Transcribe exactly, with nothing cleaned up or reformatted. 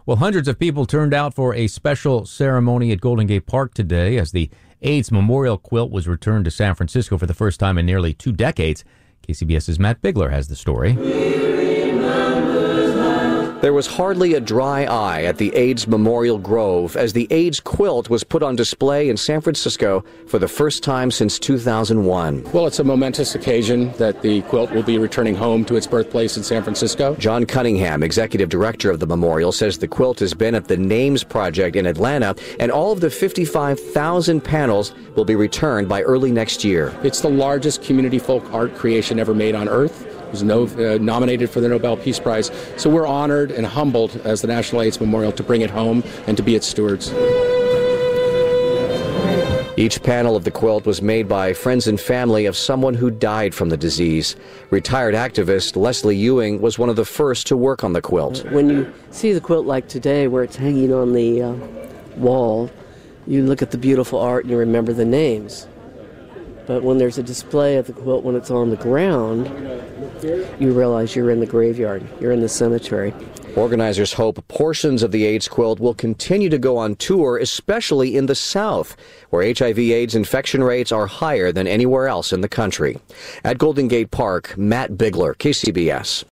Well, hundreds of people turned out for a special ceremony at Golden Gate Park today as the AIDS Memorial Quilt was returned to San Francisco for the first time in nearly two decades. KCBS's Matt Bigler has the story. There was hardly a dry eye at the AIDS Memorial Grove as the AIDS quilt was put on display in San Francisco for the first time since two thousand one. Well, it's a momentous occasion that the quilt will be returning home to its birthplace in San Francisco. John Cunningham, executive director of the memorial, says the quilt has been at the Names Project in Atlanta, and all of the fifty-five thousand panels will be returned by early next year. It's the largest community folk art creation ever made on Earth. It was no, uh, nominated for the Nobel Peace Prize. So we're honored and humbled as the National AIDS Memorial to bring it home and to be its stewards. Each panel of the quilt was made by friends and family of someone who died from the disease. Retired activist Leslie Ewing was one of the first to work on the quilt. When you see the quilt like today, where it's hanging on the uh, wall, you look at the beautiful art and you remember the names. But when there's a display of the quilt when it's on the ground, you realize you're in the graveyard, you're in the cemetery. Organizers hope portions of the AIDS quilt will continue to go on tour, especially in the South, where H I V AIDS infection rates are higher than anywhere else in the country. At Golden Gate Park, Matt Bigler, K C B S.